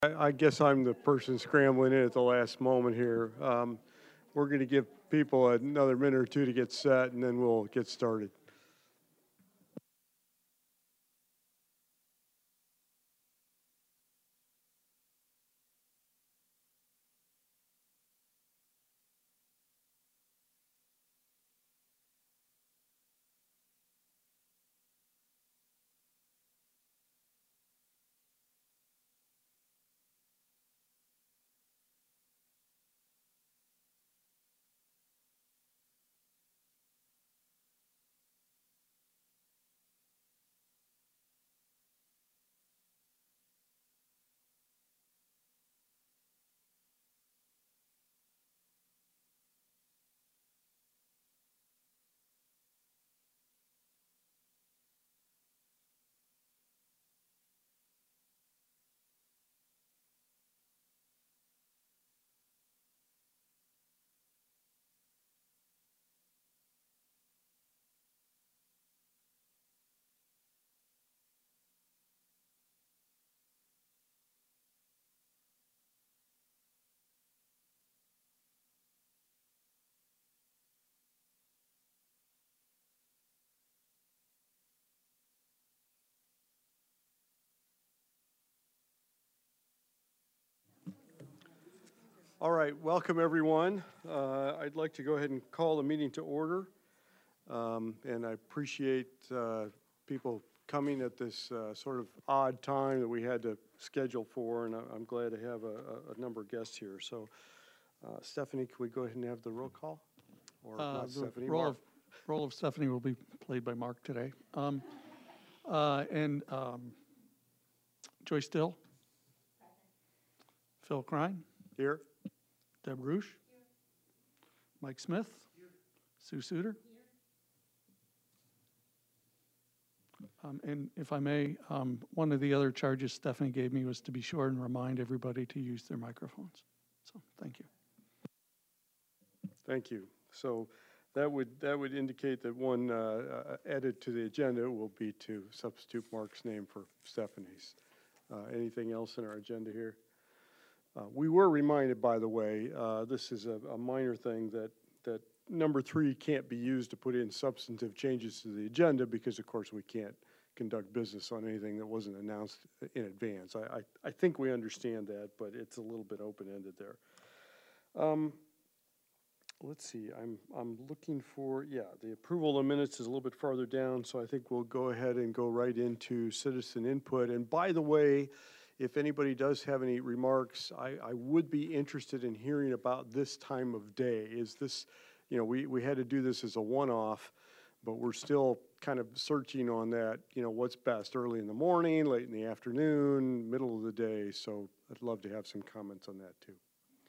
I guess I'm the person scrambling in at the last moment here. We're going to give people another minute or two to get set, and then we'll get started. All right, welcome everyone. I'd like to go ahead and call the meeting to order. And I appreciate people coming at this sort of odd time that we had to schedule for, and I'm glad to have a number of guests here. So, Stephanie, can we go ahead and have the roll call? Or not The Stephanie, role Mark? role of Stephanie will be played by Mark today. Joyce Dill. Phil Krein. Here? Deb Roosh. Mike Smith. Sue Suter. And if I may, one of the other charges Stephanie gave me was to be sure and remind everybody to use their microphones. So, thank you. Thank you. So that would indicate that one edit to the agenda will be to substitute Mark's name for Stephanie's. Anything else in our agenda here? We were reminded, by the way, this is a minor thing, that number 3 can't be used to put in substantive changes to the agenda because, of course, we can't conduct business on anything that wasn't announced in advance. I think we understand that, but it's a little bit open-ended there. Let's see, I'm looking for, the approval of minutes is a little bit farther down, so I think we'll go ahead and go right into citizen input. And by the way, if anybody does have any remarks, I would be interested in hearing about this time of day. Is this, we had to do this as a one-off, but we're still kind of searching on that, what's best, early in the morning, late in the afternoon, middle of the day. So I'd love to have some comments on that too.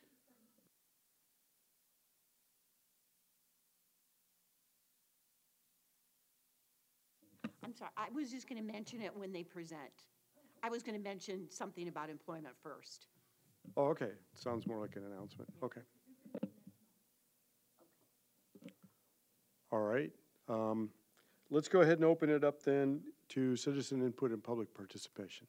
I'm sorry, I was just going to mention it when they present. I was going to mention something about employment first. Oh, okay. Sounds more like an announcement. Okay. All right. Let's go ahead and open it up then to citizen input and public participation.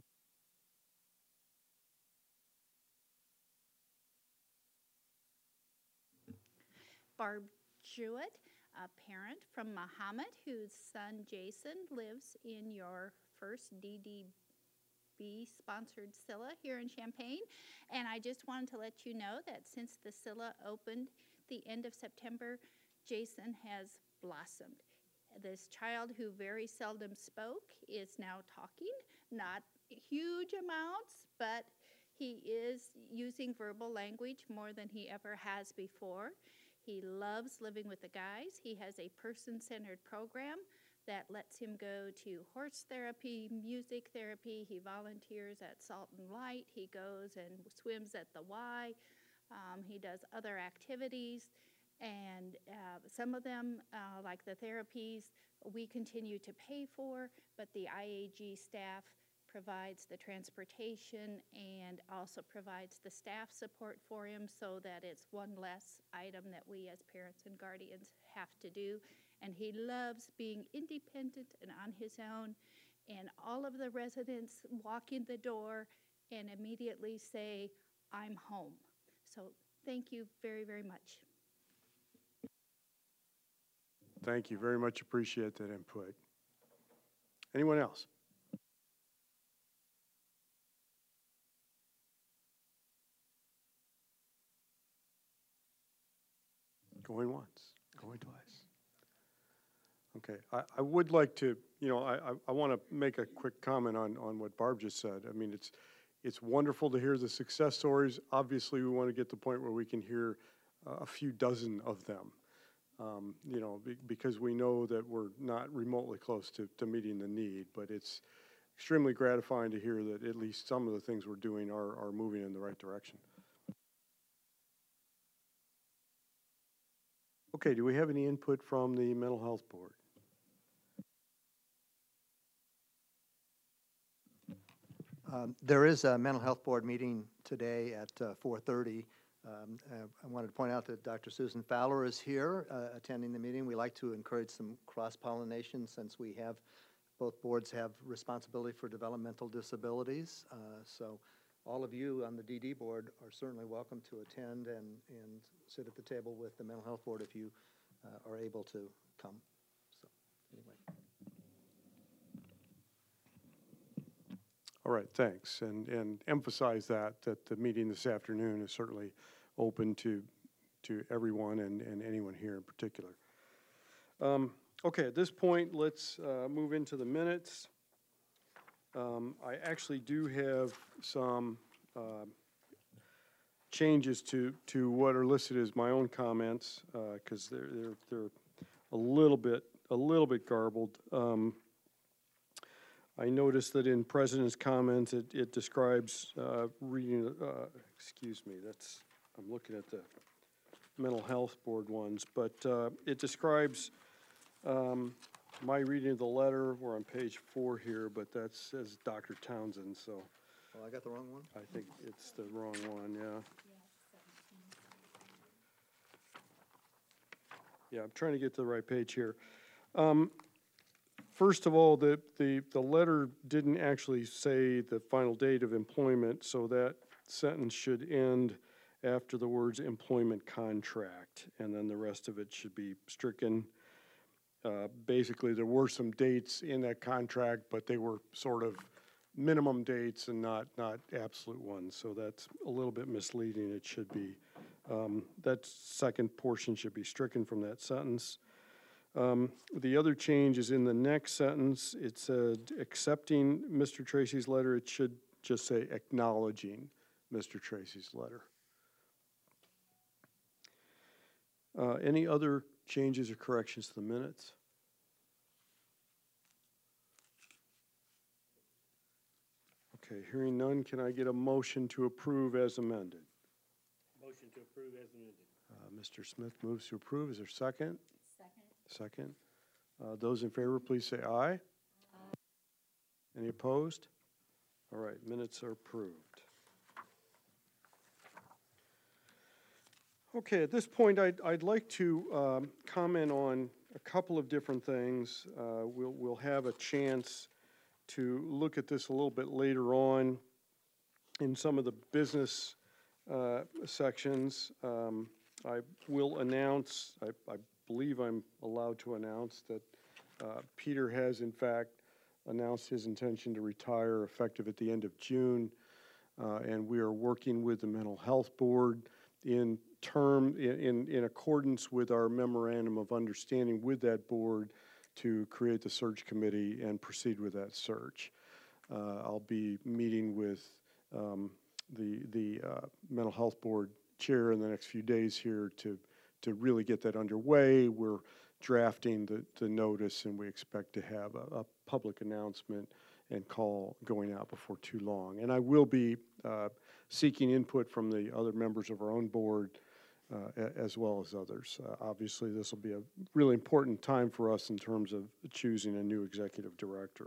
Barb Jewett, a parent from Muhammad whose son Jason lives in your first DDB-sponsored Scylla here in Champaign. And I just wanted to let you know that since the Scylla opened the end of September, Jason has blossomed. This child who very seldom spoke is now talking, not huge amounts, but he is using verbal language more than he ever has before. He loves living with the guys. He has a person-centered program that lets him go to horse therapy, music therapy. He volunteers at Salt and Light. He goes and swims at the Y. He does other activities. And some of them, like the therapies, we continue to pay for, but the IAG staff provides the transportation and also provides the staff support for him so that it's one less item that we as parents and guardians have to do. And he loves being independent and on his own. And all of the residents walk in the door and immediately say, I'm home. So thank you very, very much. Thank you, very much appreciate that input. Anyone else? Going once, going twice. Okay, I would like to, I want to make a quick comment on what Barb just said. I mean, it's wonderful to hear the success stories. Obviously, we want to get to the point where we can hear a few dozen of them, because we know that we're not remotely close to meeting the need, but it's extremely gratifying to hear that at least some of the things we're doing are moving in the right direction. Okay, do we have any input from the Mental Health Board? There is a Mental Health Board meeting today at 4:30. I wanted to point out that Dr. Susan Fowler is here attending the meeting. We like to encourage some cross-pollination since both boards have responsibility for developmental disabilities. So all of you on the DD board are certainly welcome to attend and sit at the table with the Mental Health Board if you are able to come. So anyway. All right, thanks. And emphasize that the meeting this afternoon is certainly open to everyone and anyone here in particular. Okay, at this point, let's move into the minutes. I actually do have some changes to what are listed as my own comments because they're a little bit garbled. I noticed that in President's comments, it describes reading, I'm looking at the Mental Health Board ones, but it describes my reading of the letter. We're on page 4 here, but that says Dr. Townsend, so. Oh, I got the wrong one? I think it's the wrong one, yeah. Yeah, I'm trying to get to the right page here. First of all, the letter didn't actually say the final date of employment, so that sentence should end after the words employment contract, and then the rest of it should be stricken. Basically, there were some dates in that contract, but they were sort of minimum dates and not absolute ones, so that's a little bit misleading. It should be, that second portion should be stricken from that sentence. The other change is in the next sentence. It said accepting Mr. Tracy's letter. It should just say acknowledging Mr. Tracy's letter. Any other changes or corrections to the minutes? Okay, hearing none, can I get a motion to approve as amended? Motion to approve as amended. Mr. Smith moves to approve. Is there a second? Second. Those in favor, please say aye. Aye. Any opposed? All right, minutes are approved. Okay, at this point, I'd like to comment on a couple of different things. We'll have a chance to look at this a little bit later on in some of the business sections. I will announce, I believe I'm allowed to announce that Peter has in fact announced his intention to retire effective at the end of June, and we are working with the Mental Health Board in accordance with our memorandum of understanding with that board to create the search committee and proceed with that search. I'll be meeting with the Mental Health Board chair in the next few days here to really get that underway. We're drafting the notice, and we expect to have a public announcement and call going out before too long. And I will be seeking input from the other members of our own board as well as others. Obviously, this will be a really important time for us in terms of choosing a new executive director.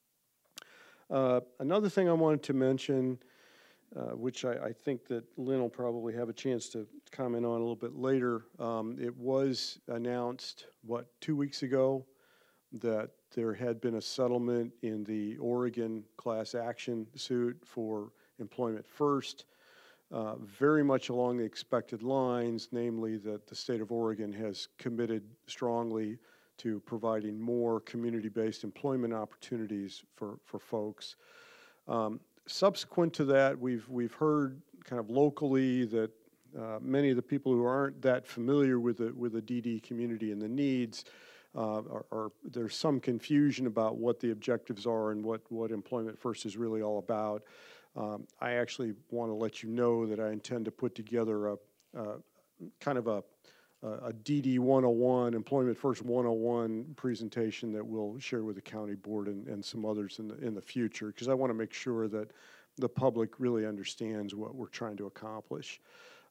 Another thing I wanted to mention, which I think that Lynn will probably have a chance to comment on a little bit later. It was announced, 2 weeks ago, that there had been a settlement in the Oregon class action suit for Employment First, very much along the expected lines, namely that the state of Oregon has committed strongly to providing more community-based employment opportunities for folks. Subsequent to that, we've heard kind of locally that many of the people who aren't that familiar with the DD community and the needs there's some confusion about what the objectives are and what Employment First is really all about. I actually want to let you know that I intend to put together kind of a DD 101, Employment First 101 presentation that we'll share with the county board and some others in the future, because I want to make sure that the public really understands what we're trying to accomplish.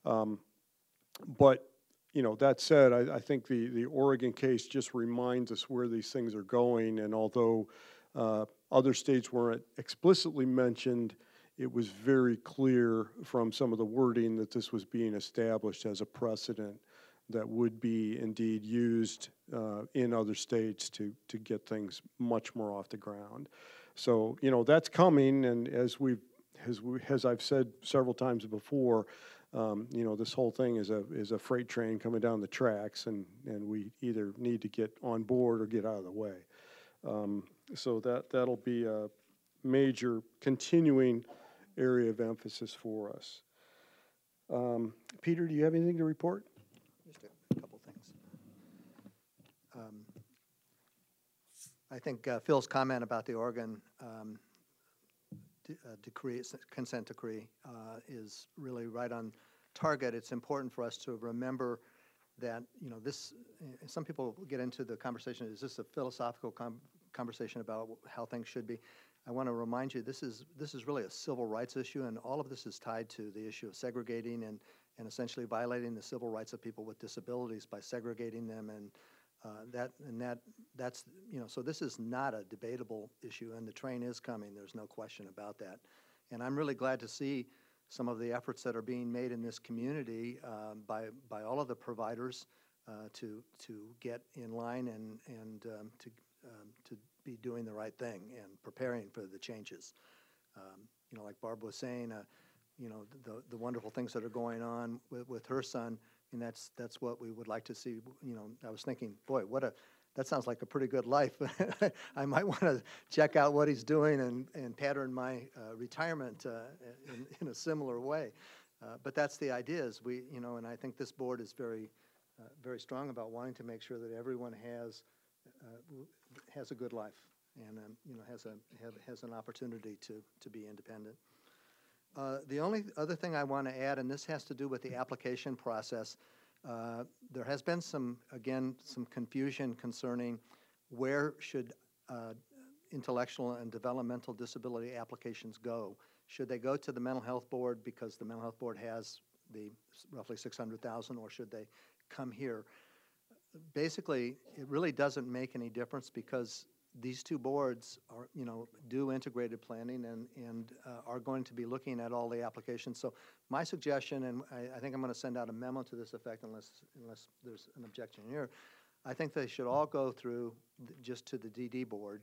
But you know, that said, I think the Oregon case just reminds us where these things are going, and although other states weren't explicitly mentioned, it was very clear from some of the wording that this was being established as a precedent that would be indeed used in other states to get things much more off the ground. So, you know, that's coming, and as I've said several times before, you know, this whole thing is a freight train coming down the tracks, and we either need to get on board or get out of the way. So that'll be a major continuing area of emphasis for us. Peter, do you have anything to report? Just a couple things. I think Phil's comment about the Oregon decree, consent decree, is really right on target. It's important for us to remember that, you know, this, some people get into the conversation, is this a philosophical conversation about how things should be? I want to remind you, this is really a civil rights issue, and all of this is tied to the issue of segregating and essentially violating the civil rights of people with disabilities by segregating them, and that's, you know, so this is not a debatable issue, and the train is coming. There's no question about that. And I'm really glad to see some of the efforts that are being made in this community by all of the providers to get in line and to be doing the right thing and preparing for the changes. You know, like Barb was saying, you know, the wonderful things that are going on with her son, and that's what we would like to see. You know, I was thinking, boy, that sounds like a pretty good life. I might want to check out what he's doing and pattern my retirement in a similar way. But that's the idea, is we, you know, and I think this board is very strong about wanting to make sure that everyone has a good life and you know, has an opportunity to be independent. The only other thing I want to add, and this has to do with the application process, there has been some confusion concerning where should intellectual and developmental disability applications go. Should they go to the Mental Health Board because the Mental Health Board has the roughly $600,000, or should they come here? Basically, it really doesn't make any difference, because these two boards are, you know, do integrated planning and are going to be looking at all the applications. So my suggestion, and I think I'm going to send out a memo to this effect unless there's an objection here, I think they should all go through just to the DD board,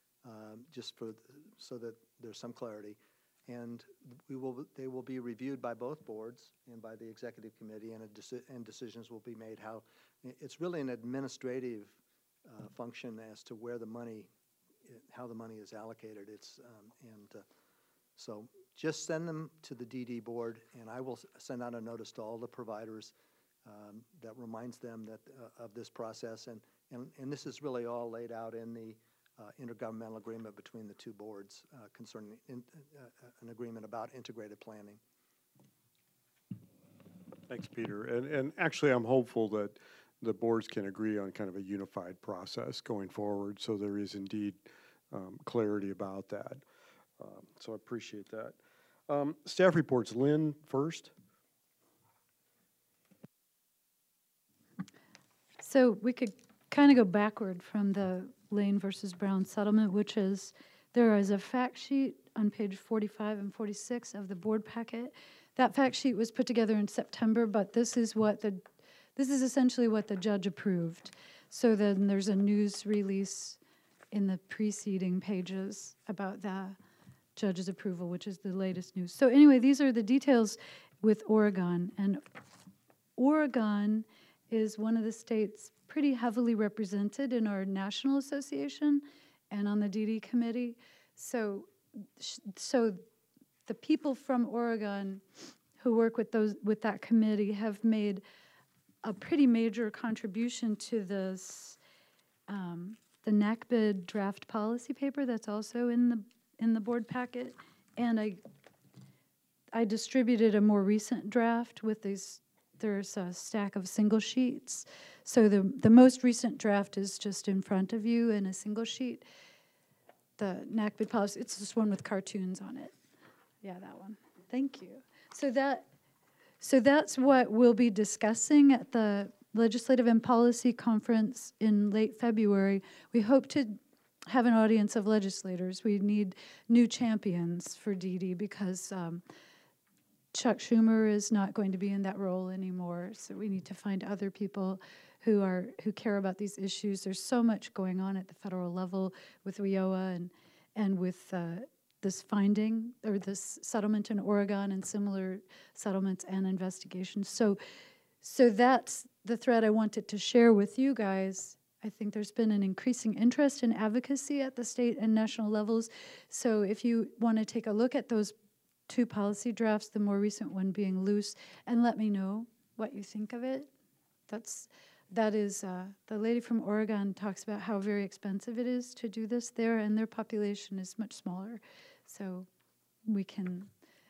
so that there's some clarity. And they will be reviewed by both boards and by the executive committee, and decisions will be made. How it's really an administrative function as to where the money, how the money is allocated. It's so just send them to the DD board, and I will send out a notice to all the providers that reminds them that of this process, and this is really all laid out in the intergovernmental agreement between the two boards concerning an agreement about integrated planning. Thanks, Peter. And actually, I'm hopeful that the boards can agree on kind of a unified process going forward, so there is indeed clarity about that. So I appreciate that. Staff reports. Lynn first. So we could kind of go backward from the Lane versus Brown settlement, which is, there is a fact sheet on page 45 and 46 of the board packet. That fact sheet was put together in September, but this is essentially what the judge approved. So then there's a news release in the preceding pages about the judge's approval, which is the latest news. So anyway, these are the details with Oregon. And Oregon is one of the states pretty heavily represented in our national association and on the DD committee. So the people from Oregon who work with that committee have made a pretty major contribution to this, the NACBID draft policy paper that's also in the board packet. And I distributed a more recent draft with these. There's a stack of single sheets. So the most recent draft is just in front of you in a single sheet. The NACBID policy, it's this one with cartoons on it. Yeah, that one. Thank you. So that's what we'll be discussing at the Legislative and Policy Conference in late February. We hope to have an audience of legislators. We need new champions for DD because Chuck Schumer is not going to be in that role anymore, so we need to find other people who care about these issues. There's so much going on at the federal level with WIOA and with this finding or this settlement in Oregon and similar settlements and investigations. So that's the thread I wanted to share with you guys. I think there's been an increasing interest in advocacy at the state and national levels. So if you want to take a look at those two policy drafts, the more recent one being loose, and let me know what you think of it. That is the lady from Oregon talks about how very expensive it is to do this there, and their population is much smaller. So we can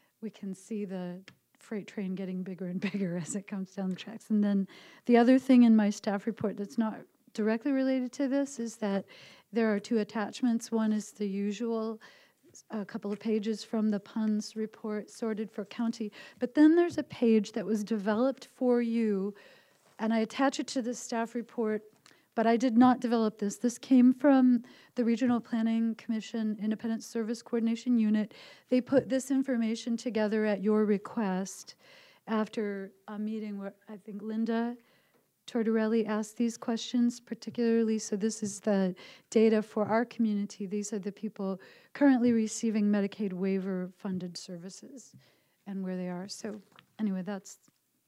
see the freight train getting bigger and bigger as it comes down the tracks. And then the other thing in my staff report that's not directly related to this is that there are two attachments. One is the usual, a couple of pages from the PUNS report sorted for county. But then there's a page that was developed for you, and I attach it to the staff report, but I did not develop this. This came from the Regional Planning Commission Independent Service Coordination Unit. They put this information together at your request after a meeting where I think Linda Tortorelli asked these questions particularly. So this is the data for our community. These are the people currently receiving Medicaid waiver funded services and where they are. So anyway, that's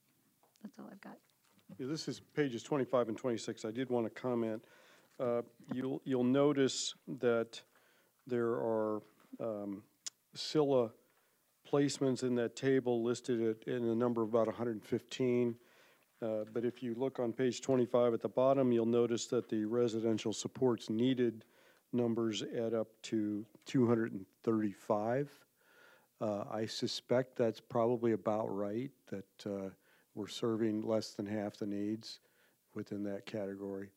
all I've got. Yeah, this is pages 25 and 26. I did want to comment. You'll notice that there are SILA placements in that table listed in a number of about 115. But if you look on page 25 at the bottom, you'll notice that the residential supports needed numbers add up to 235. I suspect that's probably about right, that we're serving less than half the needs within that category.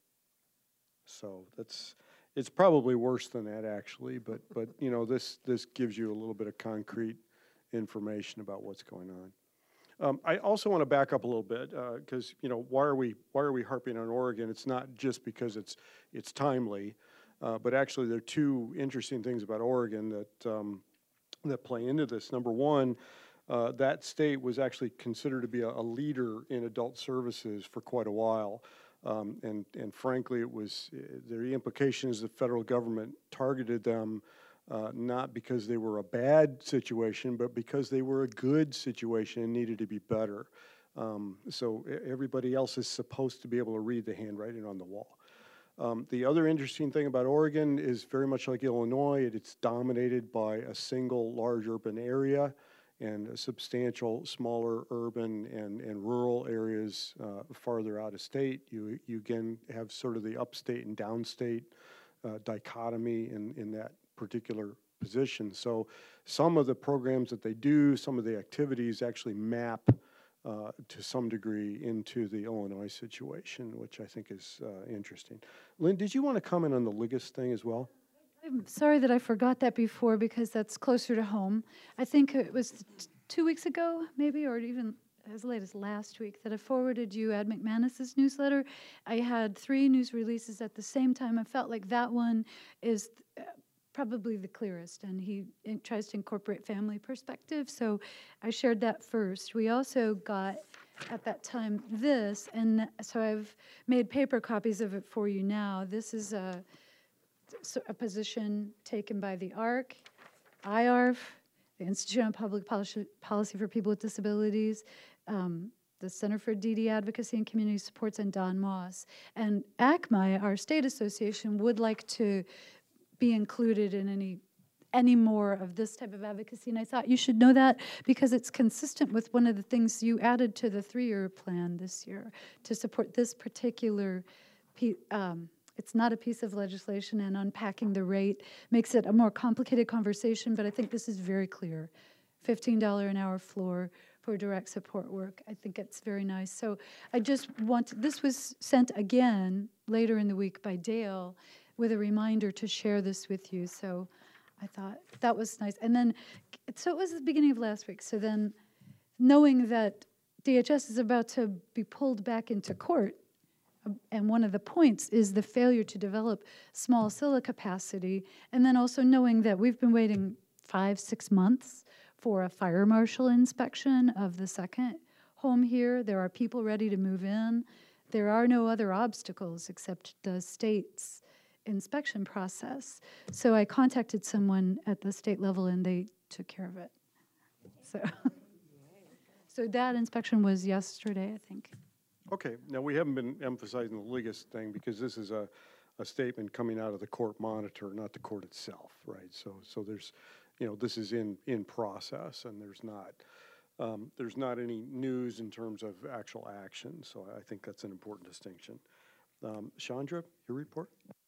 So it's probably worse than that actually, but you know, this gives you a little bit of concrete information about what's going on. I also want to back up a little bit because you know, why are we harping on Oregon? It's not just because it's timely, but actually there are two interesting things about Oregon that play into this. Number one, that state was actually considered to be a leader in adult services for quite a while. And frankly, it was the implication is the federal government targeted them not because they were a bad situation, but because they were a good situation and needed to be better. So everybody else is supposed to be able to read the handwriting on the wall. The other interesting thing about Oregon is very much like Illinois, it's dominated by a single large urban area and a substantial smaller urban and rural areas farther out of state. You again have sort of the upstate and downstate dichotomy in that particular position. So some of the programs that they do, some of the activities actually map to some degree into the Illinois situation, which I think is interesting. Lynn, did you want to comment on the Liggis thing as well? I'm sorry that I forgot that before because that's closer to home. I think it was 2 weeks ago, maybe, or even as late as last week, that I forwarded you Ed McManus's newsletter. I had 3 news releases at the same time. I felt like that one is probably the clearest, and he tries to incorporate family perspective, so I shared that first. We also got, at that time, this, and so I've made paper copies of it for you now. This is a position taken by the ARC IARF, the Institute on Public Policy for People with Disabilities, the Center for DD Advocacy and Community Supports, and Don Moss. And ACMI, our state association, would like to be included in any more of this type of advocacy. And I thought you should know that because it's consistent with one of the things you added to the 3-year plan this year to support this particular it's not a piece of legislation, and unpacking the rate makes it a more complicated conversation, but I think this is very clear. $15 an hour floor for direct support work. I think it's very nice. So I just this was sent again later in the week by Dale with a reminder to share this with you. So I thought that was nice. And then, so it was the beginning of last week. So then knowing that DHS is about to be pulled back into court, and one of the points is the failure to develop small SILA capacity, and then also knowing that we've been waiting 5-6 months for a fire marshal inspection of the second home here. There are people ready to move in. There are no other obstacles except the state's inspection process. So I contacted someone at the state level and they took care of it. So that inspection was yesterday, I think. Okay, now we haven't been emphasizing the LIGUS thing because this is a statement coming out of the court monitor, not the court itself, right? So there's, this is in process, and there's not any news in terms of actual action. So I think that's an important distinction. Chandra, your report?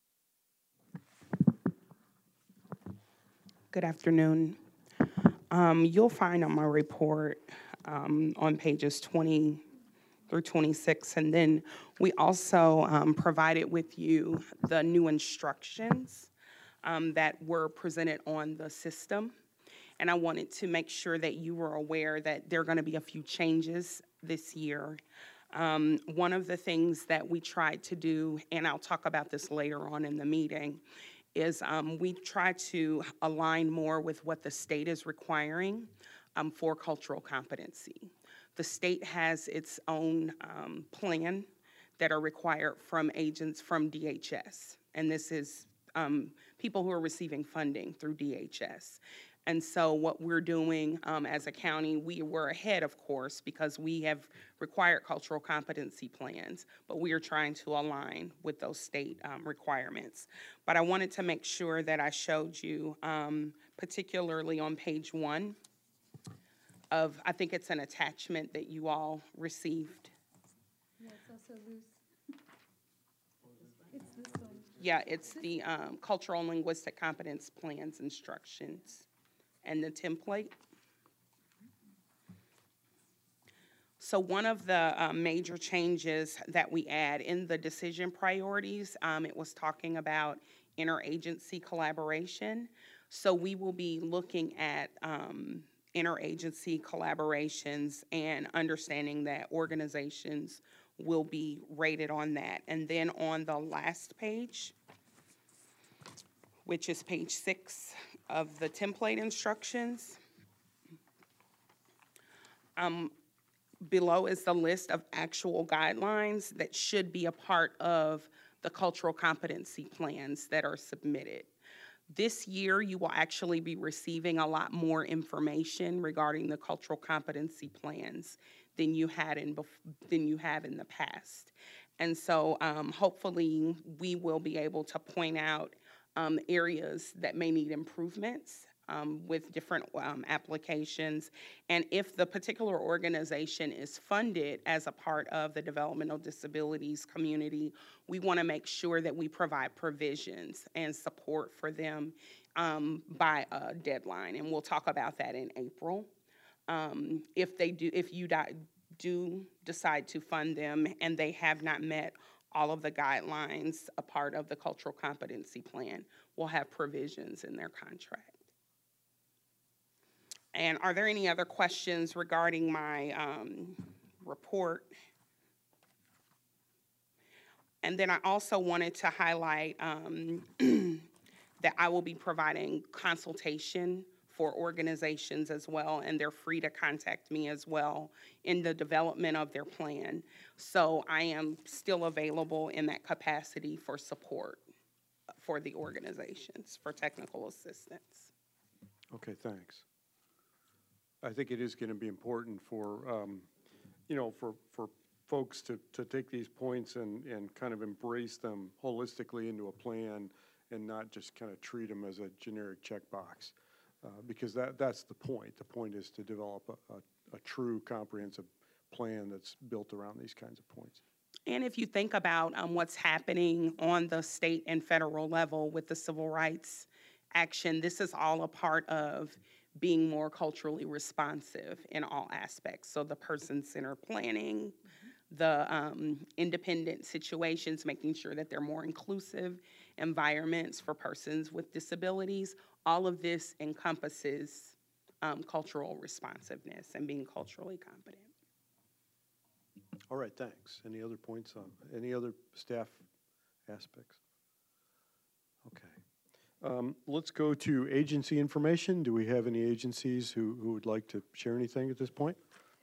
Good afternoon. You'll find on my report on pages 20 through 26, and then we also provided with you the new instructions that were presented on the system. And I wanted to make sure that you were aware that there are going to be a few changes this year. One of the things that we tried to do, and I'll talk about this later on in the meeting, is we try to align more with what the state is requiring for cultural competency. The state has its own plan that are required from agents from DHS, and this is people who are receiving funding through DHS. And so what we're doing as a county, we were ahead, of course, because we have required cultural competency plans, but we are trying to align with those state requirements. But I wanted to make sure that I showed you, particularly on page 1 of, I think it's an attachment that you all received. Yeah, it's also loose. It's this one. Yeah, it's the cultural and linguistic competence plans instructions and the template. So one of the major changes that we add in the decision priorities, it was talking about interagency collaboration. So we will be looking at interagency collaborations and understanding that organizations will be rated on that. And then on the last page, which is page 6 of the template instructions, below is the list of actual guidelines that should be a part of the cultural competency plans that are submitted. This year, you will actually be receiving a lot more information regarding the cultural competency plans than you have in the past. And so hopefully we will be able to point out areas that may need improvements with different applications. And if the particular organization is funded as a part of the developmental disabilities community, we want to make sure that we provide provisions and support for them by a deadline. And we'll talk about that in April. If you do decide to fund them and they have not met all of the guidelines, a part of the cultural competency plan, we'll have provisions in their contract. And are there any other questions regarding my report? And then I also wanted to highlight that I will be providing consultation for organizations as well, and they're free to contact me as well in the development of their plan. So I am still available in that capacity for support for the organizations, for technical assistance. Okay, thanks. I think it is going to be important for, you know, for folks to take these points and kind of embrace them holistically into a plan and not just kind of treat them as a generic checkbox. Because that's the point. The point is to develop a true comprehensive plan that's built around these kinds of points. And if you think about what's happening on the state and federal level with the civil rights action, this is all a part of being more culturally responsive in all aspects. So the person-centered planning, the independent situations, making sure that they're more inclusive environments for persons with disabilities. All of this encompasses cultural responsiveness and being culturally competent. All right, thanks. Any other points on, any other staff aspects? Okay. Let's go to agency information. Do we have any agencies who would like to share anything at this point?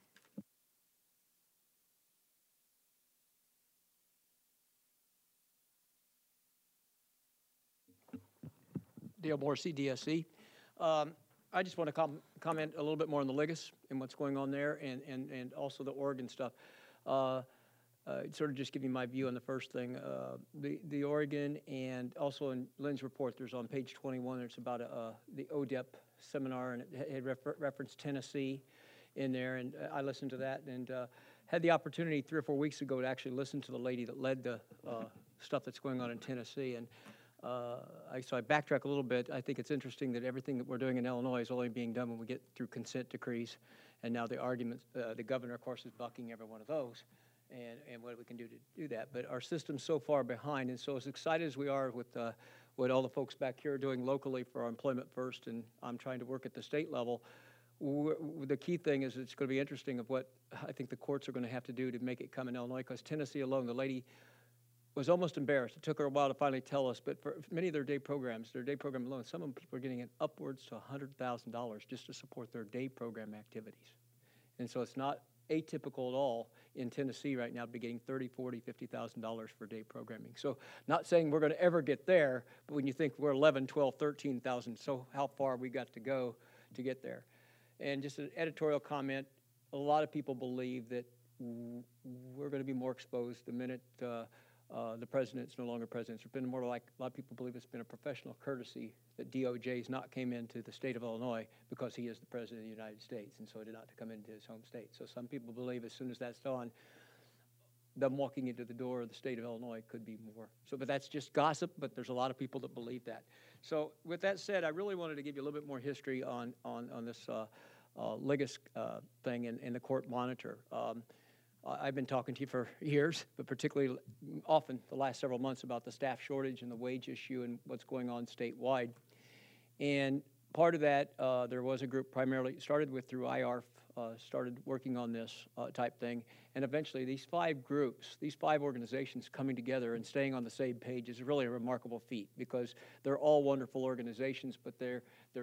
Dale Morrissey, DSC. I just want to comment a little bit more on the LIGUS and what's going on there and also the Oregon stuff. Sort of just give you my view on the first thing. The Oregon and also in Lynn's report, there's on page 21, there's about the ODEP seminar, and it had referenced Tennessee in there, and I listened to that and had the opportunity 3 or 4 weeks ago to actually listen to the lady that led the stuff that's going on in Tennessee. And so I backtrack a little bit. I think it's interesting that everything that we're doing in Illinois is only being done when we get through consent decrees. And now the arguments, the governor, of course, is bucking every one of those and what we can do to do that. But our system's so far behind. And so as excited as we are with what all the folks back here are doing locally for our Employment First, and I'm trying to work at the state level, the key thing is it's going to be interesting of what I think the courts are going to have to do to make it come in Illinois, because Tennessee alone, the lady was almost embarrassed. It took her a while to finally tell us, but for many of their day program alone, some of them people are getting upwards to $100,000 just to support their day program activities. And so it's not atypical at all in Tennessee right now to be getting $30,000, $40,000, $50,000 for day programming. So not saying we're going to ever get there, but when you think we're 11, 12, 13,000, so how far we got to go to get there. And just an editorial comment, a lot of people believe that we're going to be more exposed the minute the president's no longer president. It's been more like, a lot of people believe it's been a professional courtesy that DOJ's not came into the state of Illinois because he is the president of the United States, and so he did not to come into his home state. So some people believe as soon as that's done, them walking into the door of the state of Illinois could be more. So, but that's just gossip, but there's a lot of people that believe that. So with that said, I really wanted to give you a little bit more history on this LIGUS thing and the court monitor. I've been talking to you for years, but particularly often the last several months about the staff shortage and the wage issue and what's going on statewide. And part of that, there was a group primarily, started with through IARF, started working on this type thing. And eventually these 5 groups, these 5 organizations coming together and staying on the same page is really a remarkable feat, because they're all wonderful organizations, but their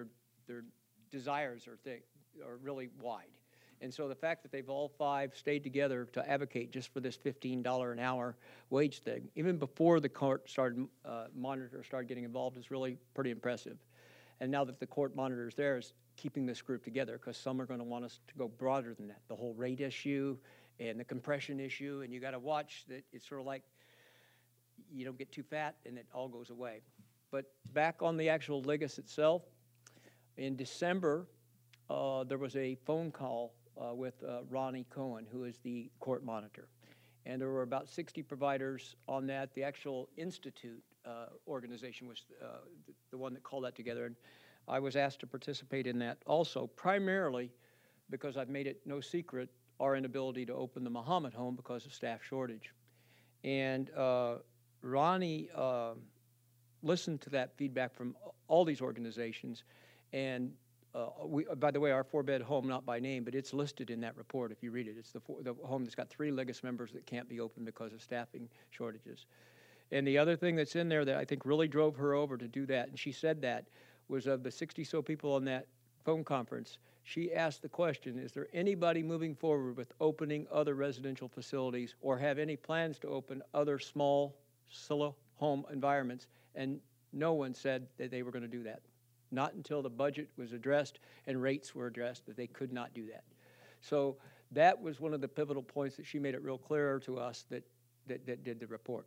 desires are really wide. And so the fact that they've all 5 stayed together to advocate just for this $15 an hour wage thing, even before the court monitor started getting involved, is really pretty impressive. And now that the court monitor is there, is keeping this group together, because some are going to want us to go broader than that. The whole rate issue and the compression issue, and you got to watch that it's sort of like you don't get too fat and it all goes away. But back on the actual LIGUS itself, in December, there was a phone call with Ronnie Cohen, who is the court monitor. And there were about 60 providers on that. The actual institute organization was the one that called that together. And I was asked to participate in that also, primarily because I've made it no secret our inability to open the Muhammad home because of staff shortage. And Ronnie listened to that feedback from all these organizations, and by the way, our 4-bed home, not by name, but it's listed in that report if you read it. It's the home that's got 3 LIGUS members that can't be open because of staffing shortages. And the other thing that's in there that I think really drove her over to do that, and she said that, was of the 60-so people on that phone conference, she asked the question, is there anybody moving forward with opening other residential facilities or have any plans to open other small solo home environments? And no one said that they were going to do that. Not until the budget was addressed and rates were addressed that they could not do that. So that was one of the pivotal points that she made it real clear to us that did the report.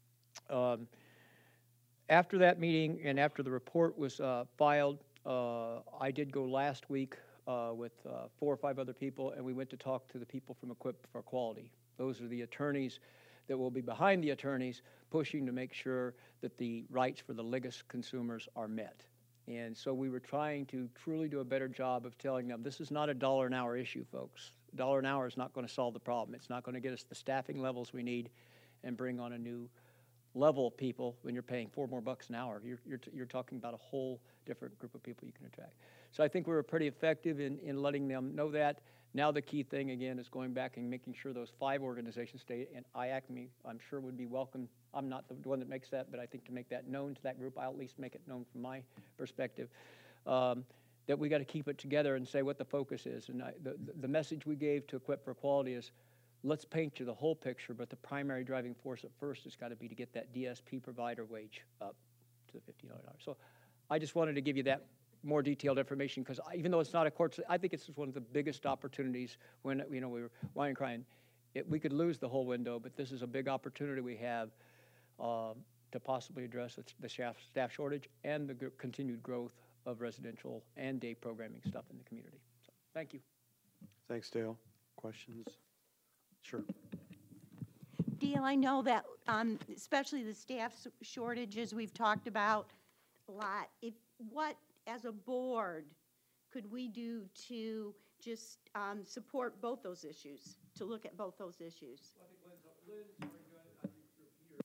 After that meeting and after the report was filed, I did go last week with 4 or 5 other people, and we went to talk to the people from Equip for Quality. Those are the attorneys that will be behind the attorneys pushing to make sure that the rights for the LIGUS consumers are met. And so we were trying to truly do a better job of telling them this is not a $1 an hour issue, folks. $1 an hour is not going to solve the problem. It's not going to get us the staffing levels we need and bring on a new level of people when you're paying $4 more an hour. You're talking about a whole different group of people you can attract. So I think we were pretty effective in letting them know that. Now the key thing, again, is going back and making sure those 5 organizations stay, and IACME, I'm sure would be welcome. I'm not the one that makes that, but I think to make that known to that group, I'll at least make it known from my perspective, that we got to keep it together and say what the focus is. And the message we gave to Equip for Quality is, let's paint you the whole picture, but the primary driving force at first has got to be to get that DSP provider wage up to the $15 an hour. So I just wanted to give you that more detailed information, because even though it's not a court, I think it's one of the biggest opportunities when, we were whining and crying. We could lose the whole window, but this is a big opportunity we have to possibly address the staff shortage and the continued growth of residential and day programming stuff in the community. So, thank you. Thanks, Dale. Questions? Sure. Dale, I know that, especially the staff shortages we've talked about a lot. What, as a board, could we do to just support both those issues, to look at both those issues? Well, I think Lynn's already done it. I think you're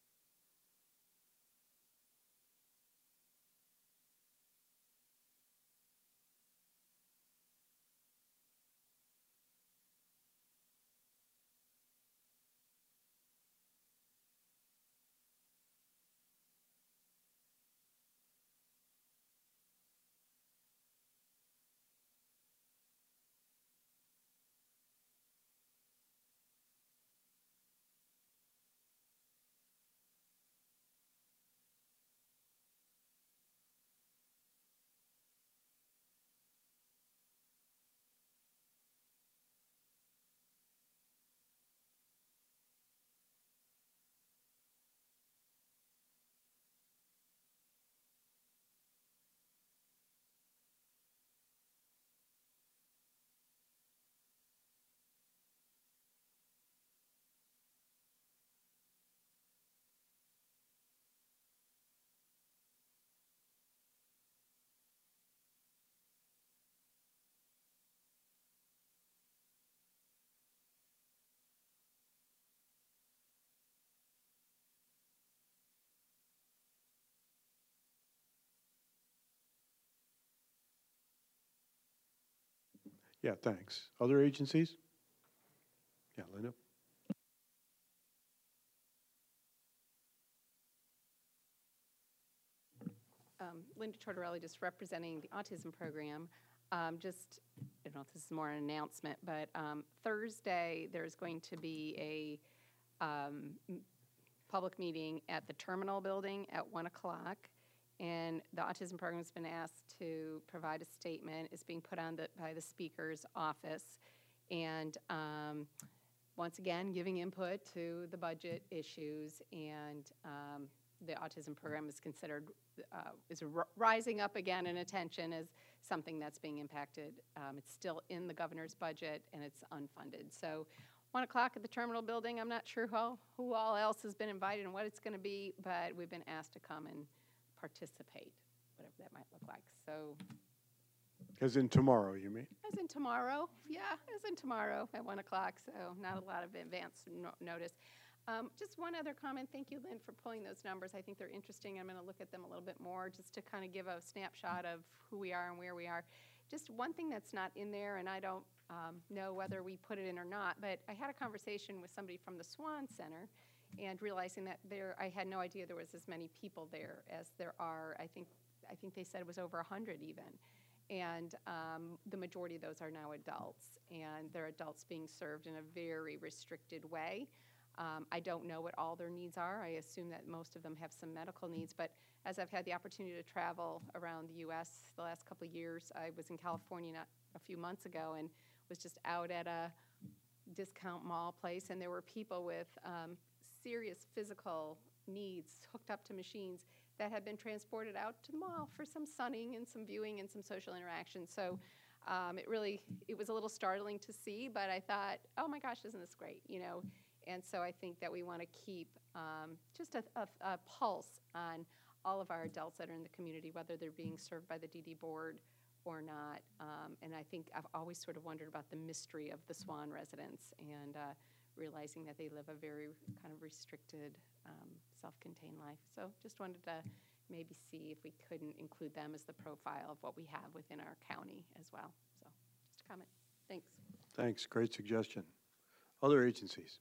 Yeah, thanks. Other agencies? Yeah, Linda? Linda Tortorelli, just representing the autism program. I don't know if this is more an announcement, but Thursday there's going to be a public meeting at the Terminal Building at 1 o'clock. And the autism program has been asked to provide a statement. It's being put on by the Speaker's office. And once again, giving input to the budget issues. And the autism program is considered, rising up again in attention as something that's being impacted. It's still in the governor's budget and it's unfunded. So 1 o'clock at the Terminal Building. I'm not sure who all else has been invited and what it's going to be, but we've been asked to come and participate, whatever that might look like. So, As in tomorrow, you mean? as in tomorrow, yeah, as in tomorrow at 1 o'clock. So not a lot of advance notice. Just one other comment. Thank you, Lynn, for pulling those numbers. I think they're interesting. I'm going to look at them a little bit more just to kind of give a snapshot of who we are and where we are. Just one thing that's not in there, and I don't know whether we put it in or not, but I had a conversation with somebody from the Swan Center and realizing that I had no idea there was as many people there as there are. I think they said it was over 100 even. And the majority of those are now adults, and they're adults being served in a very restricted way. I don't know what all their needs are. I assume that most of them have some medical needs, but as I've had the opportunity to travel around the U.S. the last couple of years, I was in California a few months ago and was just out at a discount mall place, and there were people with serious physical needs hooked up to machines that had been transported out to the mall for some sunning and some viewing and some social interaction. So it was a little startling to see, but I thought, oh my gosh, isn't this great, you know? And so I think that we want to keep just a pulse on all of our adults that are in the community, whether they're being served by the DD board or not. And I think I've always sort of wondered about the mystery of the Swan residents and realizing that they live a very kind of restricted, self-contained life. So just wanted to maybe see if we couldn't include them as the profile of what we have within our county as well. So just a comment. Thanks. Thanks, great suggestion. Other agencies?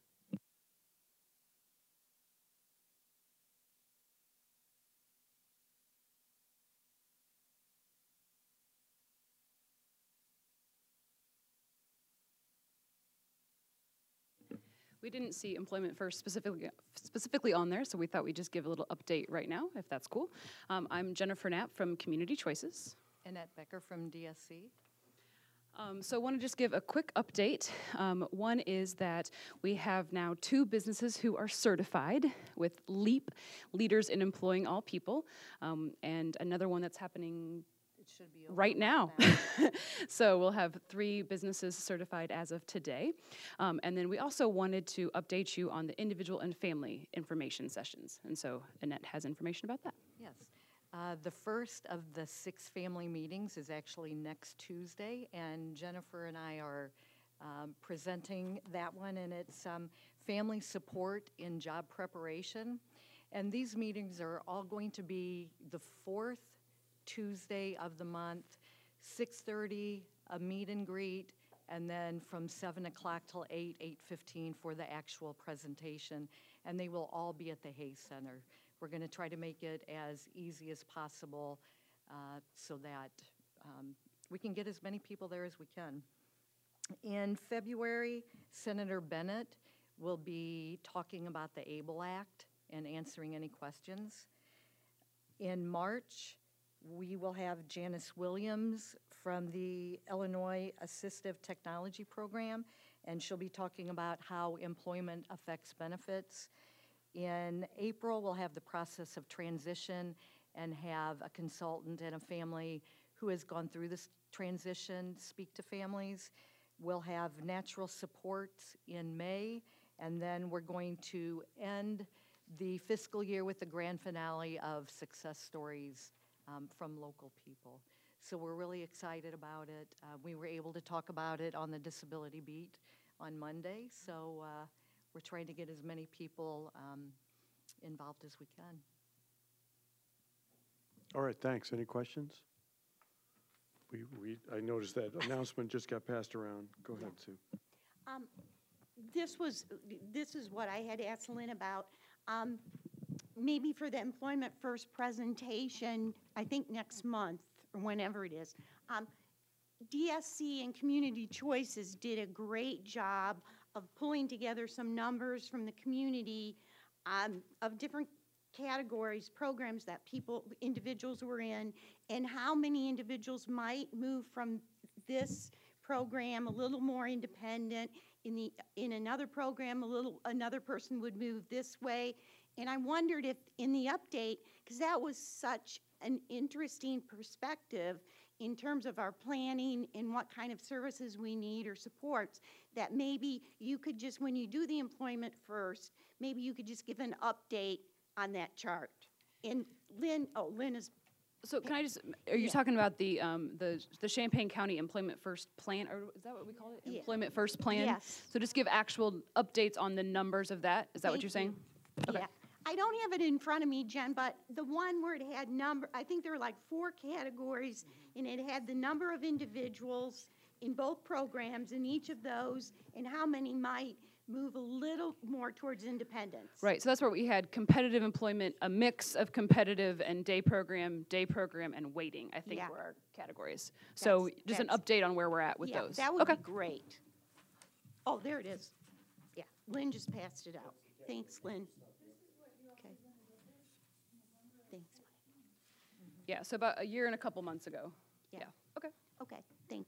We didn't see Employment First specifically on there, so we thought we'd just give a little update right now, if that's cool. I'm Jennifer Knapp from Community Choices. Annette Becker from DSC. So I want to just give a quick update. One is that we have now 2 businesses who are certified with LEAP, Leaders in Employing All People, and another one that's happening It should be right now. So we'll have 3 businesses certified as of today. And then we also wanted to update you on the individual and family information sessions. And so Annette has information about that. Yes. The first of the 6 family meetings is actually next Tuesday, and Jennifer and I are presenting that one, and it's family support in job preparation. And these meetings are all going to be the 4th Tuesday of the month, 6:30, a meet and greet, and then from 7 o'clock till 8:15 for the actual presentation. And they will all be at the Hayes Center. We're going to try to make it as easy as possible so that we can get as many people there as we can. In February, Senator Bennett will be talking about the ABLE Act and answering any questions. In March, we will have Janice Williams from the Illinois Assistive Technology Program, and she'll be talking about how employment affects benefits. In April, we'll have the process of transition and have a consultant and a family who has gone through this transition speak to families. We'll have natural supports in May, and then we're going to end the fiscal year with the grand finale of success stories from local people. So we're really excited about it. We were able to talk about it on the Disability Beat on Monday, so we're trying to get as many people involved as we can. All right, thanks. Any questions? I noticed that announcement just got passed around. Go ahead, Sue. This is what I had asked Lynn about. Maybe for the Employment First presentation, I think next month, or whenever it is, DSC and Community Choices did a great job of pulling together some numbers from the community of different categories, programs that individuals were in, and how many individuals might move from this program a little more independent, in another program another person would move this way. And I wondered if in the update, because that was such an interesting perspective in terms of our planning and what kind of services we need or supports, that maybe you could just, when you do the Employment First, maybe you could just give an update on that chart. And Lynn is. So can I just, are you talking about the Champaign County Employment First Plan, or is that what we call it? Yeah. Employment First Plan? Yes. So just give actual updates on the numbers of that? Is that what you're saying? Okay. Yeah. I don't have it in front of me, Jen, but the one where it had I think there were like 4 categories, and it had the number of individuals in both programs in each of those, and how many might move a little more towards independence. Right, so that's where we had competitive employment, a mix of competitive and day program, and waiting, I think were our categories. So just an update on where we're at with those. That would be great. Oh, there it is. Yeah, Lynn just passed it out. Thanks, Lynn. Okay. Thanks. Yeah, so about a year and a couple months ago. Yeah. Okay. Okay, thanks.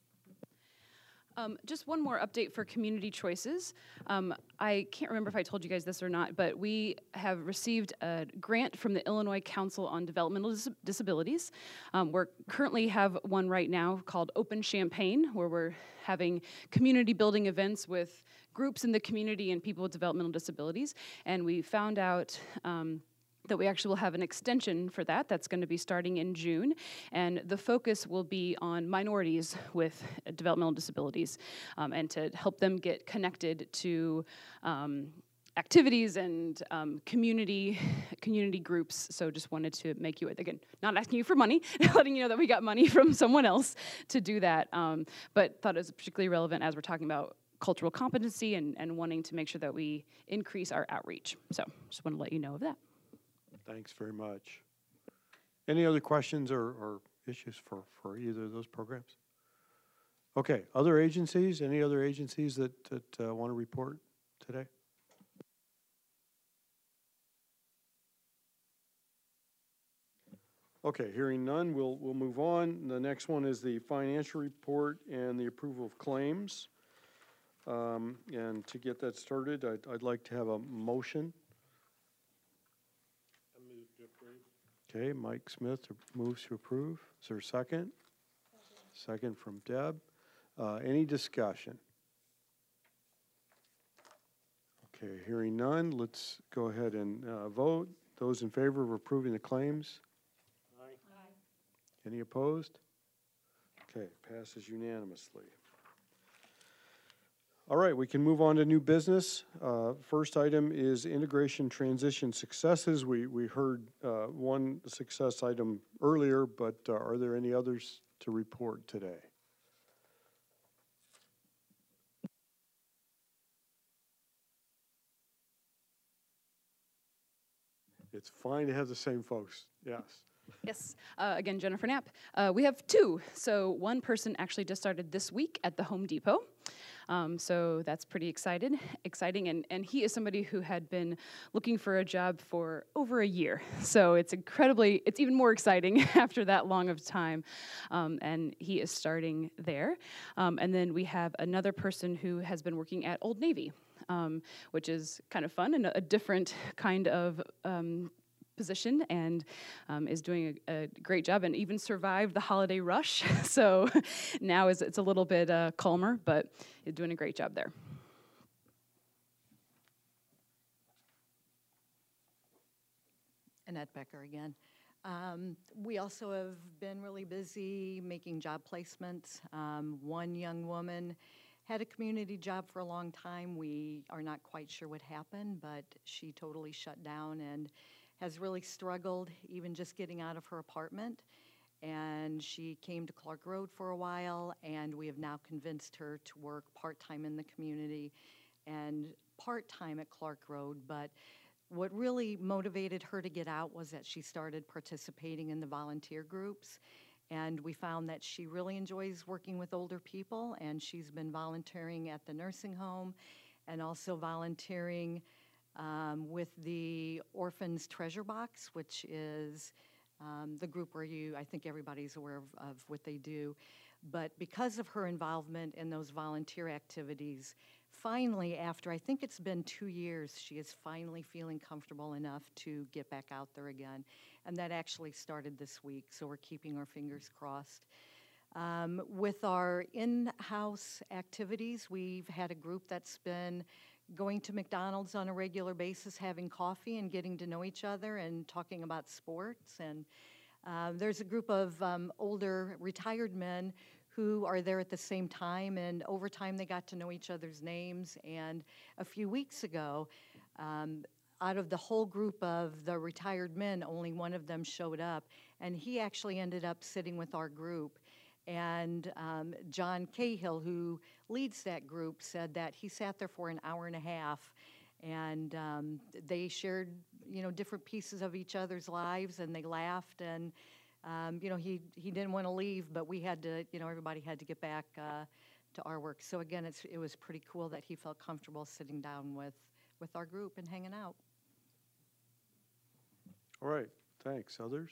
Just one more update for Community Choices. I can't remember if I told you guys this or not, but we have received a grant from the Illinois Council on Developmental Disabilities. We currently have one right now called Open Champaign, where we're having community building events with groups in the community and people with developmental disabilities. And we found out that we actually will have an extension for that. That's going to be starting in June. And the focus will be on minorities with developmental disabilities and to help them get connected to activities and community groups. So just wanted to make you, again, not asking you for money, letting you know that we got money from someone else to do that, but thought it was particularly relevant as we're talking about cultural competency and wanting to make sure that we increase our outreach. So just want to let you know of that. Thanks very much. Any other questions or issues for either of those programs? Okay, other agencies, any other agencies that want to report today? Okay, hearing none, we'll move on. The next one is the financial report and the approval of claims. And to get that started, I'd like to have a motion. Okay, Mike Smith moves to approve. Is there a second? Second from Deb. Any discussion? Okay, hearing none, let's go ahead and vote. Those in favor of approving the claims? Aye. Any opposed? Okay, passes unanimously. All right, we can move on to new business. First item is integration transition successes. We heard one success item earlier, but are there any others to report today? It's fine to have the same folks, yes. Yes, again, Jennifer Knapp. We have two. So one person actually just started this week at the Home Depot. So that's pretty exciting. And he is somebody who had been looking for a job for over a year. So it's even more exciting after that long of time. And he is starting there. And then we have another person who has been working at Old Navy, which is kind of fun and a different kind of position, and is doing a great job and even survived the holiday rush. So now it's a little bit calmer, but he's doing a great job there. Annette Becker again. We also have been really busy making job placements. One young woman had a community job for a long time. We are not quite sure what happened, but she totally shut down and has really struggled even just getting out of her apartment. And she came to Clark Road for a while, and we have now convinced her to work part-time in the community and part-time at Clark Road. But what really motivated her to get out was that she started participating in the volunteer groups. And we found that she really enjoys working with older people, and she's been volunteering at the nursing home and also volunteering with the Orphans Treasure Box, which is the group where I think everybody's aware of what they do. But because of her involvement in those volunteer activities, finally, after I think it's been 2 years, she is finally feeling comfortable enough to get back out there again. And that actually started this week, so we're keeping our fingers crossed. With our in-house activities, we've had a group that's been going to McDonald's on a regular basis, having coffee and getting to know each other and talking about sports. And there's a group of older retired men who are there at the same time, and over time they got to know each other's names. And a few weeks ago, out of the whole group of the retired men, only one of them showed up, and he actually ended up sitting with our group. And John Cahill, who leads that group, said that he sat there for an hour and a half, and they shared, different pieces of each other's lives, and they laughed, and he didn't want to leave, but we had to, everybody had to get back to our work. So again, it was pretty cool that he felt comfortable sitting down with our group and hanging out. All right, thanks. Others?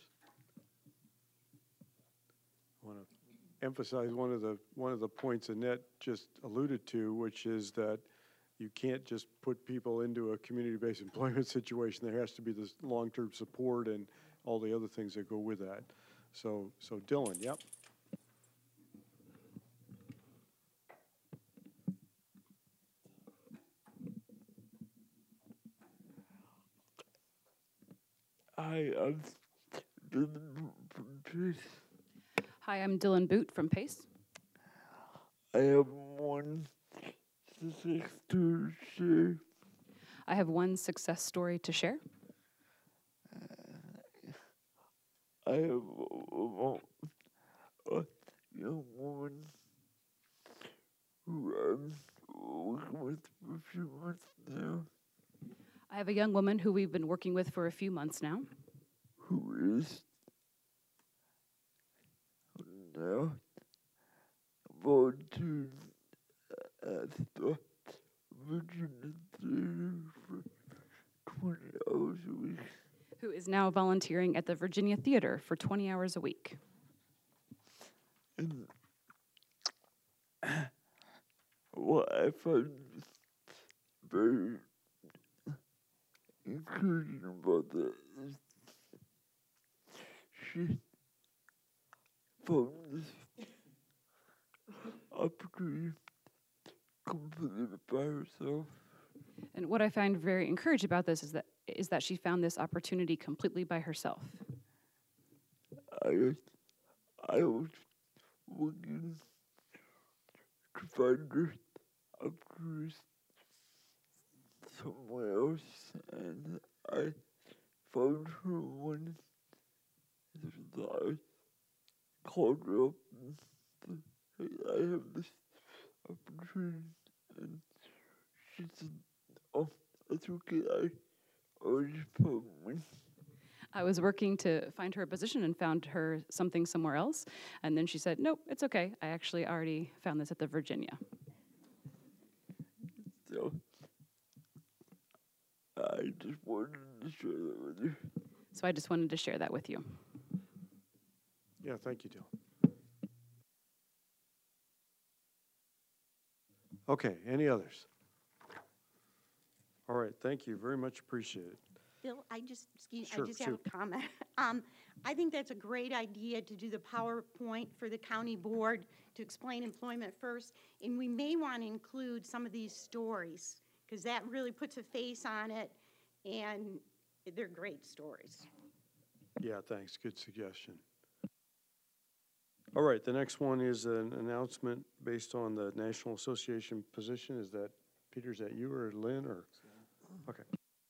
I want to emphasize one of the points Annette just alluded to, which is that you can't just put people into a community-based employment situation. There has to be this long-term support and all the other things that go with that. So Dylan, yep. Hi, I'm Dylan Boot from PACE. I have one success to share. I have one success story to share. I have a young woman who I'm working with for a few months now. I have a young woman who we've been working with for a few months now. Who is now volunteering at the Virginia Theater for 20 hours a week. Who is now volunteering at the Virginia Theater for 20 hours a week. And what I find very encouraging about that is she found this opportunity completely by herself. And what I find very encouraged about this is that she found this opportunity completely by herself. I was looking to find her opportunities somewhere else, and I found her one. I called her up and said, "Hey, I have this opportunity," and she said, "Oh, that's okay. I already found one." I was working to find her a position and found her something somewhere else, and then she said, "Nope, it's okay. I actually already found this at the Virginia." So I just wanted to share that with you. So I just wanted to share that with you. Yeah, thank you, Dylan. Okay, any others? All right, thank you, very much appreciated. Bill, I just Sure, have shoot. a comment. I think that's a great idea to do the PowerPoint for the county board to explain employment first. And we may want to include some of these stories because that really puts a face on it and they're great stories. Yeah, thanks, good suggestion. All right, the next one is an announcement based on the National Association position. Is that, Peter, is that you or Lynn or? Okay.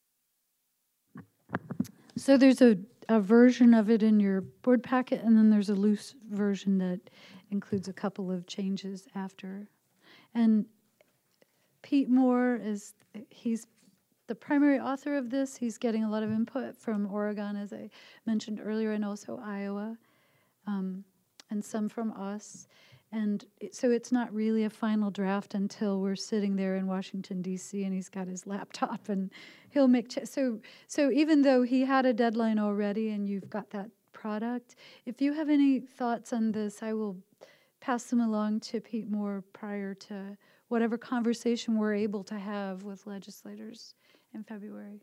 So there's a version of it in your board packet, and then there's a loose version that includes a couple of changes after. And Pete Moore he's the primary author of this. He's getting a lot of input from Oregon, as I mentioned earlier, and also Iowa, and some from us. And so it's not really a final draft until we're sitting there in Washington, D.C., and he's got his laptop, and he'll make so even though he had a deadline already and you've got that product, if you have any thoughts on this, I will pass them along to Pete Moore prior to whatever conversation we're able to have with legislators in February.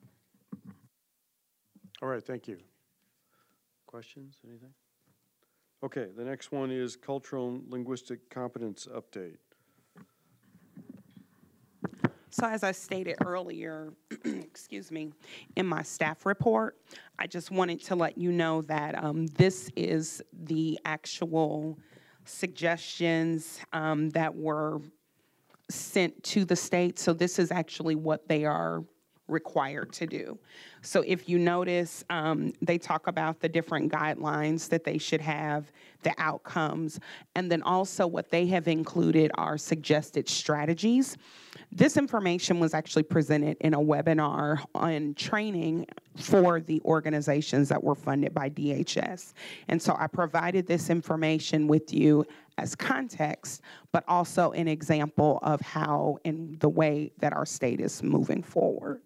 All right, thank you. Questions, anything? Okay, the next one is cultural and linguistic competence update. So as I stated earlier, excuse me, in my staff report, I just wanted to let you know that this is the actual suggestions that were sent to the state. So this is actually what they are required to do. So if you notice, they talk about the different guidelines that they should have, the outcomes, and then also what they have included are suggested strategies. This information was actually presented in a webinar on training for the organizations that were funded by DHS. And so I provided this information with you as context, but also an example of how and the way that our state is moving forward.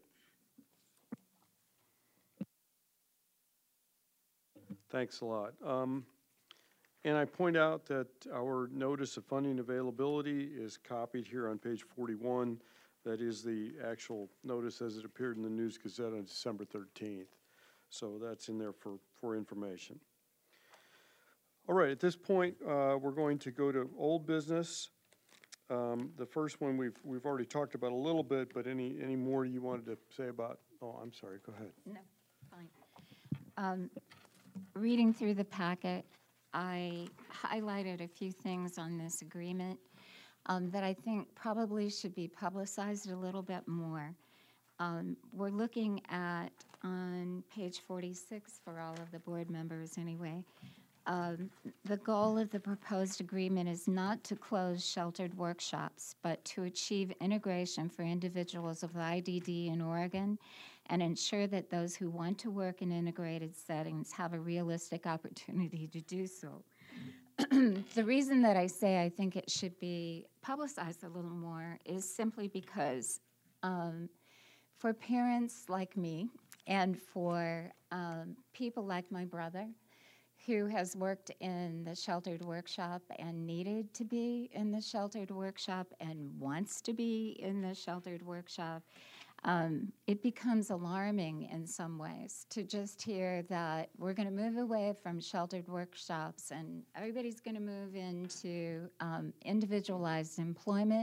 Thanks a lot. And I point out that our notice of funding availability is copied here on page 41. That is the actual notice as it appeared in the News Gazette on December 13th. So that's in there for information. All right, at this point, we're going to go to old business. The first one we've already talked about a little bit, but any more you wanted to say about? Oh, I'm sorry, go ahead. No, fine. Reading through the packet, I highlighted a few things on this agreement that I think probably should be publicized a little bit more. We're looking at, on page 46 for all of the board members anyway, the goal of the proposed agreement is not to close sheltered workshops, but to achieve integration for individuals of IDD in Oregon and ensure that those who want to work in integrated settings have a realistic opportunity to do so. The reason that I say I think it should be publicized a little more is simply because for parents like me and for people like my brother who has worked in the sheltered workshop and needed to be in the sheltered workshop and wants to be in the sheltered workshop, it becomes alarming in some ways to just hear that we're going to move away from sheltered workshops and everybody's going to move into individualized employment.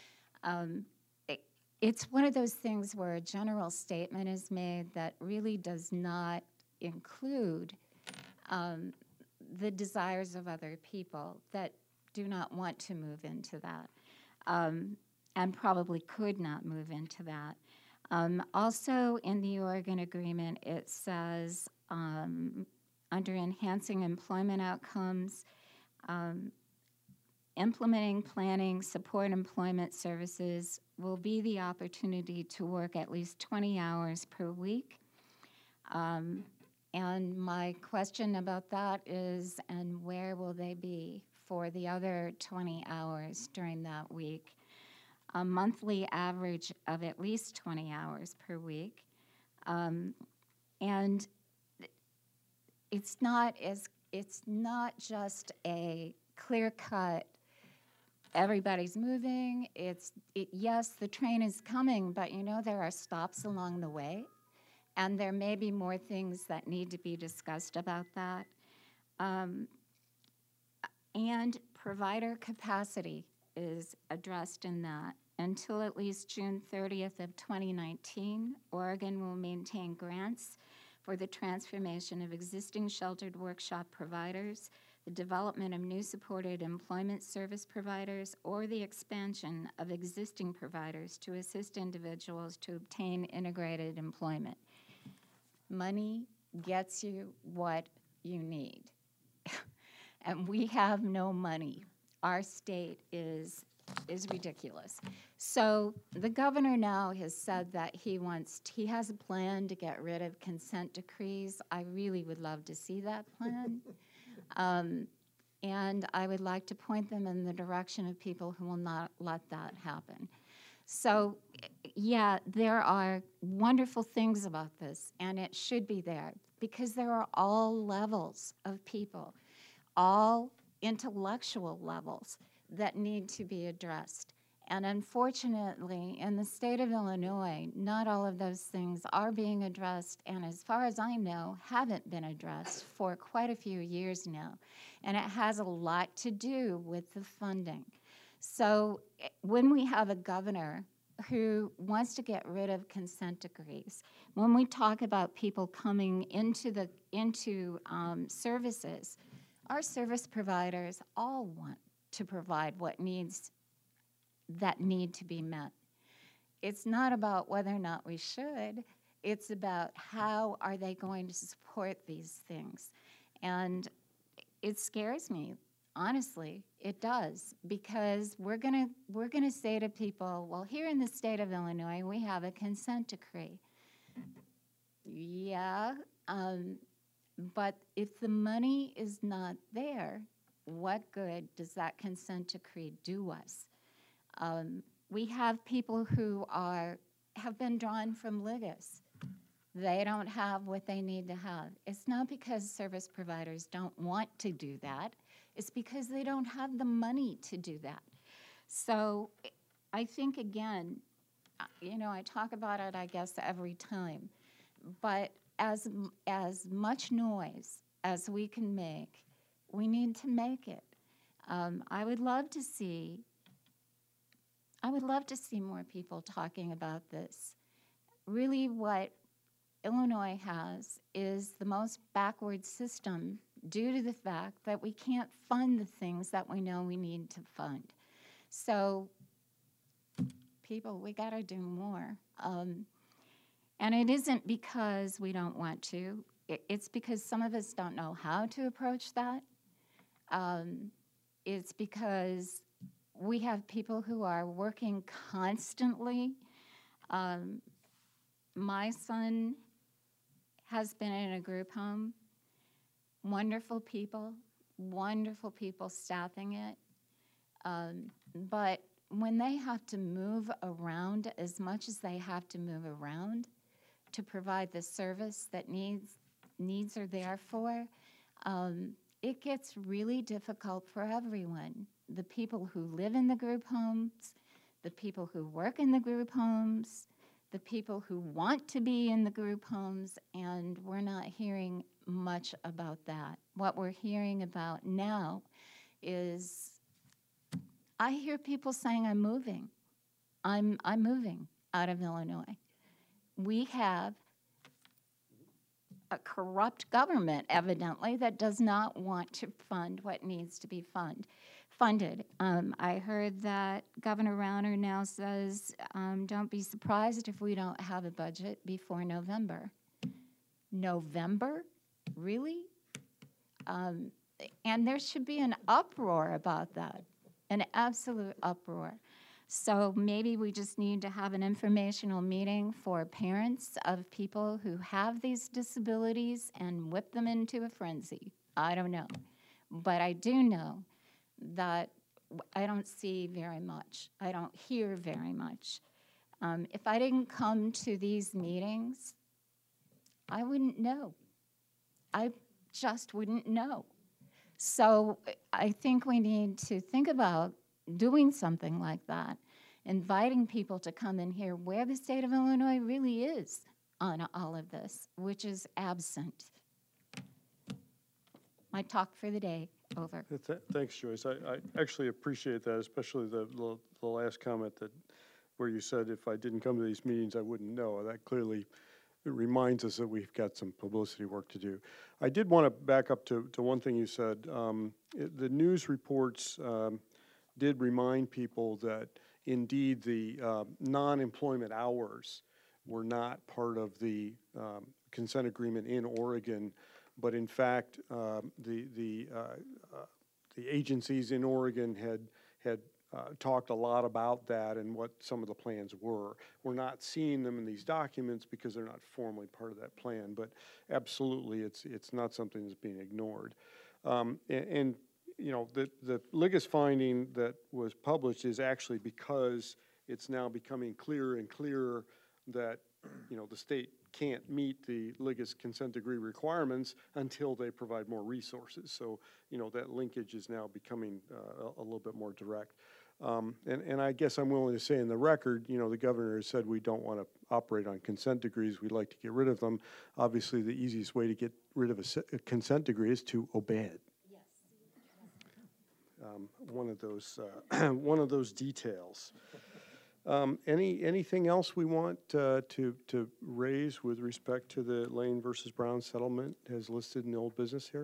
It's one of those things where a general statement is made that really does not include the desires of other people that do not want to move into that and probably could not move into that. Also in the Oregon Agreement, it says under enhancing employment outcomes, implementing, planning, support employment services will be the opportunity to work at least 20 hours per week. And my question about that is, and where will they be for the other 20 hours during that week? A monthly average of at least 20 hours per week. And it's not just a clear-cut, everybody's moving, yes, the train is coming, but you know there are stops along the way. And there may be more things that need to be discussed about that. And provider capacity is addressed in that. Until at least June 30th of 2019, Oregon will maintain grants for the transformation of existing sheltered workshop providers, the development of new supported employment service providers, or the expansion of existing providers to assist individuals to obtain integrated employment. Money gets you what you need. And we have no money. Our state is ridiculous. So the governor now has said that he has a plan to get rid of consent decrees. I really would love to see that plan. And I would like to point them in the direction of people who will not let that happen. So, yeah, there are wonderful things about this, and it should be there, because there are all levels of people, all intellectual levels that need to be addressed. And unfortunately, in the state of Illinois, not all of those things are being addressed, and as far as I know, haven't been addressed for quite a few years now. And it has a lot to do with the funding. So when we have a governor who wants to get rid of consent decrees, when we talk about people coming into services, our service providers all want to provide what needs that need to be met. It's not about whether or not we should, it's about how are they going to support these things. And it scares me, honestly, it does, because we're gonna say to people, well, here in the state of Illinois, we have a consent decree. yeah, but if the money is not there, what good does that consent decree do us? We have people who have been drawn from Liggis. They don't have what they need to have. It's not because service providers don't want to do that. It's because they don't have the money to do that. So I think, again, I talk about it, I guess, every time. But as much noise as we can make, we need to make it. I would love to see more people talking about this. Really, what Illinois has is the most backward system due to the fact that we can't fund the things that we know we need to fund. So, people, we got to do more. And it isn't because we don't want to. It's because some of us don't know how to approach that. It's because we have people who are working constantly. My son has been in a group home. Wonderful people staffing it. But when they have to move around as much as they have to move around to provide the service that needs are there for, it gets really difficult for everyone. The people who live in the group homes, the people who work in the group homes, the people who want to be in the group homes, and we're not hearing much about that. What we're hearing about now is, I hear people saying, I'm moving. I'm moving out of Illinois. We have a corrupt government, evidently, that does not want to fund what needs to be funded. I heard that Governor Rauner now says, don't be surprised if we don't have a budget before November. November? Really? And there should be an uproar about that, an absolute uproar. So maybe we just need to have an informational meeting for parents of people who have these disabilities and whip them into a frenzy. I don't know. But I do know that I don't see very much. I don't hear very much. If I didn't come to these meetings, I wouldn't know. I just wouldn't know. So I think we need to think about doing something like that, inviting people to come and hear where the state of Illinois really is on all of this, which is absent. My talk for the day, over. Thanks, Joyce. I actually appreciate that, especially the last comment where you said if I didn't come to these meetings, I wouldn't know. That clearly reminds us that we've got some publicity work to do. I did want to back up to one thing you said. The news reports did remind people that indeed the non-employment hours were not part of the consent agreement in Oregon, but in fact the agencies in Oregon had talked a lot about that and what some of the plans were. We're not seeing them in these documents because they're not formally part of that plan, but absolutely it's not something that's being ignored. And you know, the Liggis finding that was published is actually because it's now becoming clearer and clearer that, you know, the state can't meet the Liggis consent decree requirements until they provide more resources. So, you know, that linkage is now becoming a little bit more direct. And I guess I'm willing to say in the record, you know, the governor has said we don't want to operate on consent decrees. We'd like to get rid of them. Obviously, the easiest way to get rid of a consent decree is to obey it. One of those details. Anything else we want to raise with respect to the Lane versus Brown settlement as listed in the old business here?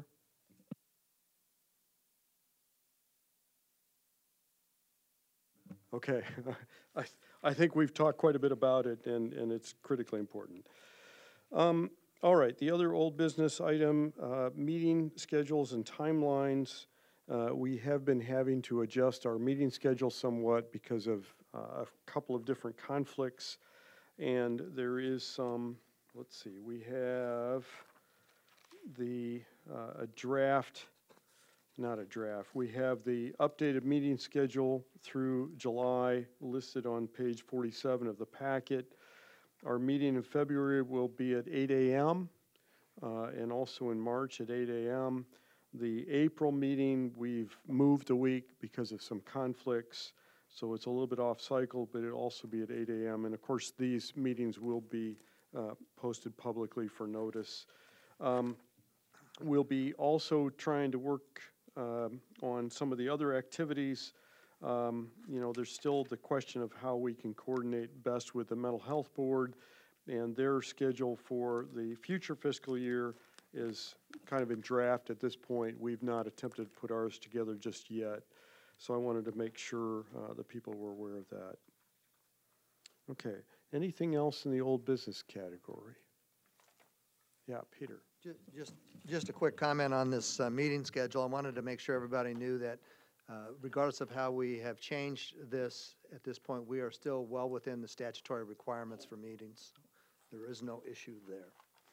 Okay, I think we've talked quite a bit about it, and it's critically important. All right, the other old business item, meeting schedules and timelines. We have been having to adjust our meeting schedule somewhat because of a couple of different conflicts, and there is some, let's see, we have the, a draft, not a draft, we have the updated meeting schedule through July listed on page 47 of the packet. Our meeting in February will be at 8 a.m. And also in March at 8 a.m. The April meeting, we've moved a week because of some conflicts, so it's a little bit off cycle, but it'll also be at 8 a.m. And of course, these meetings will be posted publicly for notice. We'll be also trying to work on some of the other activities. You know, there's still the question of how we can coordinate best with the Mental Health Board, and their schedule for the future fiscal year is kind of in draft at this point. We've not attempted to put ours together just yet, so I wanted to make sure that people were aware of that. Okay, anything else in the old business category? Yeah, Peter. Just a quick comment on this meeting schedule. I wanted to make sure everybody knew that regardless of how we have changed this, at this point, we are still well within the statutory requirements for meetings. There is no issue there.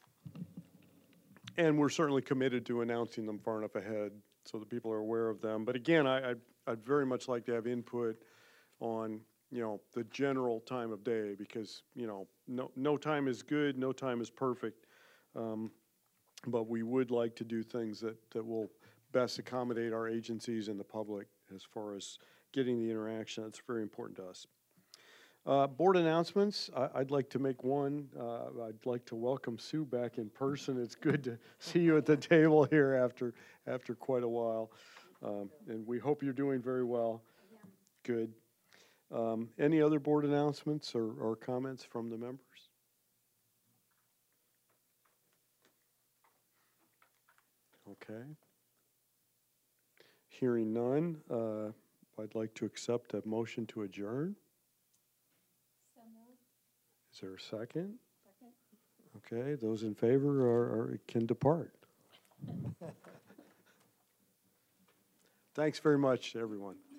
And we're certainly committed to announcing them far enough ahead so that people are aware of them. But again, I'd very much like to have input on, you know, the general time of day, because, you know, no time is good, no time is perfect. But we would like to do things that will best accommodate our agencies and the public as far as getting the interaction. That's very important to us. Board announcements, I'd like to make one. I'd like to welcome Sue back in person. It's good to see you at the table here after quite a while. And we hope you're doing very well. Good. Any other board announcements or comments from the members? Okay. Hearing none, I'd like to accept a motion to adjourn. Is there a second? Second. Okay, those in favor can depart. Thanks very much, everyone.